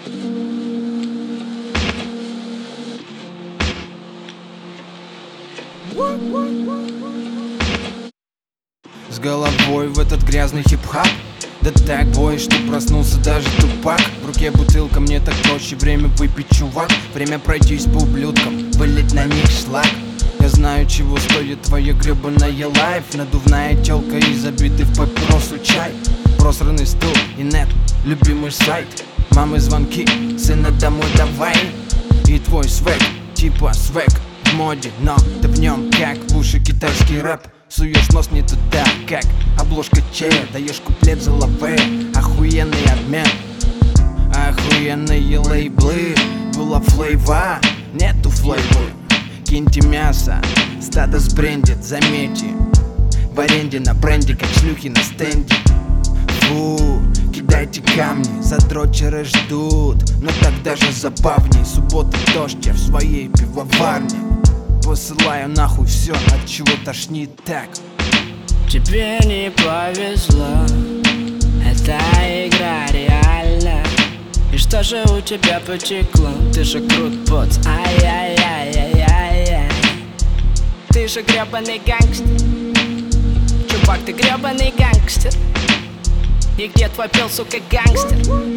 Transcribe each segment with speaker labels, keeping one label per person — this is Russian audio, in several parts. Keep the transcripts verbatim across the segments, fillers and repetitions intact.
Speaker 1: С головой в этот грязный хип-хап. Да так бой, что проснулся даже тупак. В руке бутылка, мне так проще время выпить, чувак. Время пройтись по ублюдкам, вылить на них шлак. Я знаю, чего стоит твоя гребаная лайф. Надувная тёлка и забитый в папиросу чай. Просранный стул и нет, любимый сайт. Мамы звонки, сына домой давай. И твой свек, типа свек в моде, но ты в нем как в уши китайский рэп. Суешь нос не туда, как обложка чая. Даешь куплет за лаве, охуенный обмен. Охуенные лейблы, была флейва, нету флейвы. Киньте мясо, стадо сбрендит, заметьте. В аренде на бренде, как шлюхи на стенде. Фу, кидайте камни, задрочеры ждут. Но так даже забавней. Суббота дождь, я в своей пивоварне. Посылаю нахуй все, от чего тошнит так.
Speaker 2: Тебе не повезло, эта игра реальна. И что же у тебя потекло? Ты же крут, поц, ай-яй-яй-яй-яй-яй. Ты же гребаный гангстер. Чувак, ты гребаный гангстер. И где твой пил, сука, гангстер?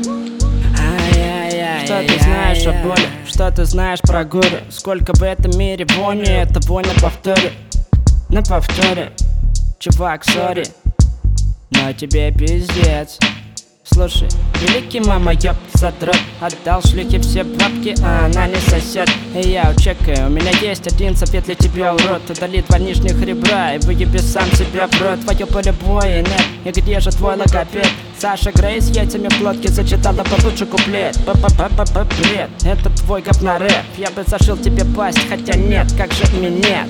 Speaker 2: Что ты знаешь о боли? Что ты знаешь про горе? Сколько в этом мире вони, это вонь на повторе. На повторе. Чувак, сори, но тебе пиздец. Слушай, великий мама, ёб, задрот. Отдал шлюхе все бабки, а она не сосед. И я учекаю, у меня есть один совет для тебя, урод. Удали два нижних ребра и выеби сам себя в рот. Твое поле боя нет, и где же твой логопед? Саша Грей с яйцами в глотке зачитала получше куплет. П-п-п-п бред, это твой говнорэп. Я бы зашил тебе пасть, хотя нет, как же меня?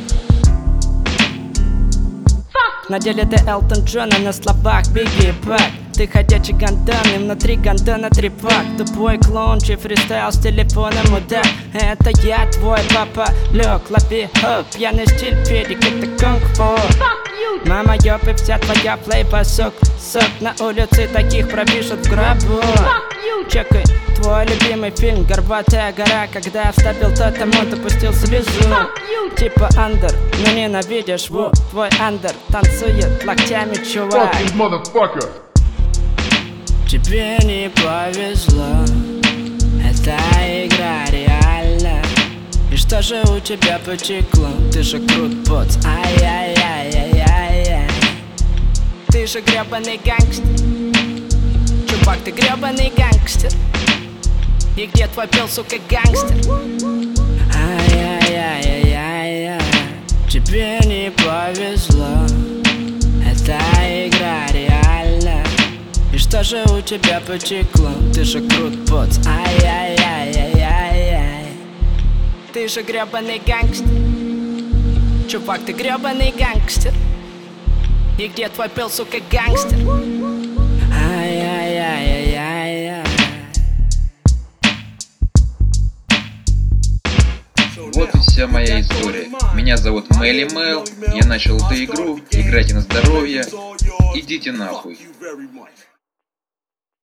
Speaker 2: На деле ты Элтон Джон, а на словах Бигги Пак. Ты ходячий гандон, и внутри гандона трипак. Тупой клоун, чей фристайл с телефона мудак. Это я, твой папа, лёг, лови хоп. Пьяный стиль, педик, это кунг-фу. Мама, ёб, и вся твоя флейва, сук, сук. На улице таких пропишут в гробу. Чекай, твой любимый фильм «Горбатая гора». Когда вставил тотем, допустил слезу. Типа андер, но ненавидишь, ву. Твой андер танцует локтями, чувак. Тебе не повезло, эта игра реальна. И что же у тебя потекло? Ты же крут, поц, ай-яй-яй-яй-яй-яй. Ты же гребаный гангстер. Чувак, ты гребаный гангстер. И где твой пил, сука, гангстер? Ай-яй-яй-яй-яй-яй. Тебе не повезло, эта игра реальна. И что же у тебя потекло? Ты же крут, поц, ай-яй-яй-яй-яй-яй. Ты же гребаный гангстер. Чувак, ты гребаный гангстер. И где твой пил, сука, гангстер? Ай-яй-яй-яй-яй-яй.
Speaker 3: Вот и вся моя история. Меня зовут Мелли Мэл. Я начал эту игру. Играйте на здоровье. Идите нахуй.